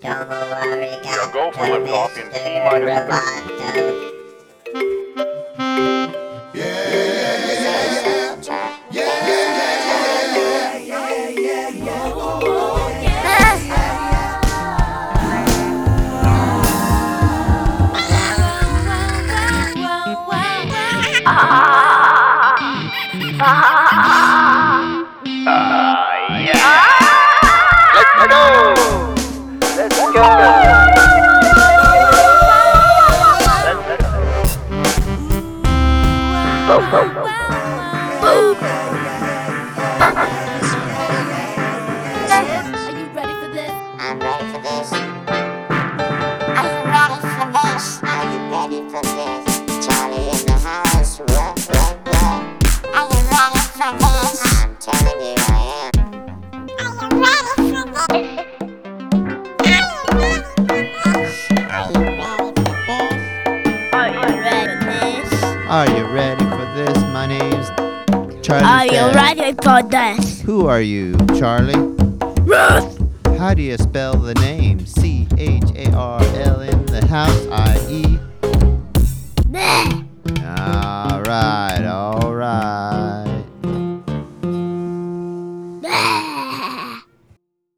Your goal for liftoff in T-minus 30. Let's Are you ready for this? I'm ready for this. Are you ready for this? Are you ready for this? Charlie in the house, rock, rock, rock. Are you ready for this? I'm telling you I am. Are you ready for this? Are you ready for this? My name's Charlie. Are you Stagg. ready for this? Who are you, Charlie? Ruth! How do you spell the name? C-H-A-R-L in the house, I-E. Meh. Ah,